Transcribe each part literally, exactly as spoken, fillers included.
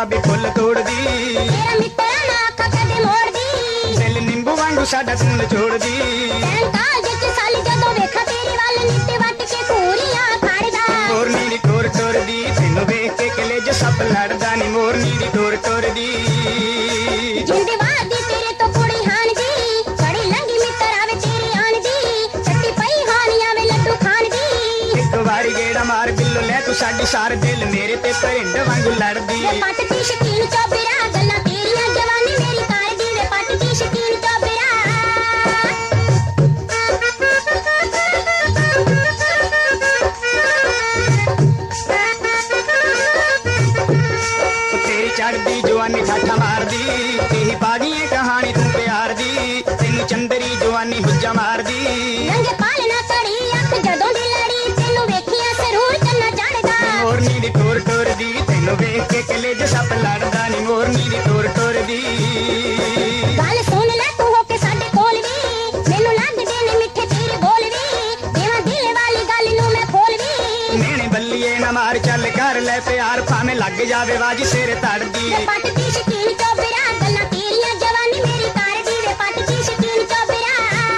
गुलाबी फुल तोड़दी तेरा मित्र ना आखा कदे मोड़दी दिल नींबू वांगू साडा तूं निचोड़दी काल जिच साली जदों वेखा तेरे वाल नित्ते वट के घूरियां खड़दा मोरनी दी टोर टोरदी तैनूं वेख के कलेज सब लड़दा नी मोरनी दी टोर टोरदी जिंदे वादी तेरे तो कुड़ी हान दी बड़ी लंगी मित्र आवे तेरी आन दी चट्टी पई हानियां वे लड्डू खान दी एक वारी गेड़ा मार बिल्लो ले तू साडी सार दिल मेरे ते परिंड वांगू लड़दी वे पट दी शकीन चौबेरा गल्लां तेरियां जवानी मेरी कार दी वे पट दी शकीन चौबेरा तेरी चढ़दी जवानी ठाठा मारदी तेही पागी है कहानी तू प्यार दी तेनू चंदरी जवानी हुज्जा मारदी रंगे पालना कड़ी अख जदों दी लड़ी तेनू वेखिया सरूर चन्ना चढ़दा मोरनी दी टोर टोरदी तैनू वेख के कलेज सब लड़दा नी मोरनी दी टोर टोरदी गल सुन ले तू हो के साडे कोल वी मैनू लगदे ने मिठे तेरे बोल वी देवां दिल वाली गल नू मैं खोल वी मेणे बल्लीए ना मार चल कर ले प्यार भाਵੇਂ लग जावे बाजी सिर तड़दी वे पट दी शकीन चौबेरा गल्लां तेरियां जवानी मेरी कार दी वे पट दी शकीन चौबेरा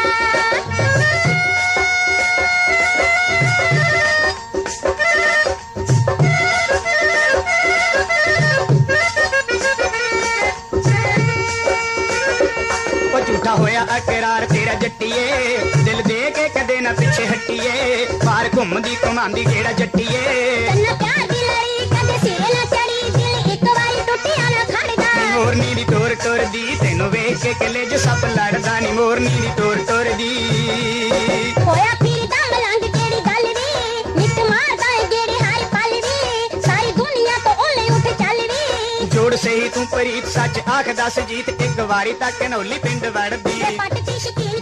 ओ झूठा होया अकरार तेरा जट्टीए दिल दे के कदे ना पिछे हट्टीए बाहर घुमदी घुमांदी गेड़ा जट्टीए तन्ना प्यार दी लड़ी कदे सिरे ना चढ़ी दिल एक वारी टुटिया ना खड़दा मोरनी दी टोर टोरदी तैनू वेख के कलेज सब लड़दा नी मोरनी दी टोर टोरदी होया फिरदा मलंग केड़ी गल वी नित मारदा ए गेड़े हर पल वी सारी दुनिया तो ओले उठ चल वी जोड़ सही तू प्रीत सच आख दस जीत एक वारी तक नौली पिंड वड़दी वे पट दी शकीन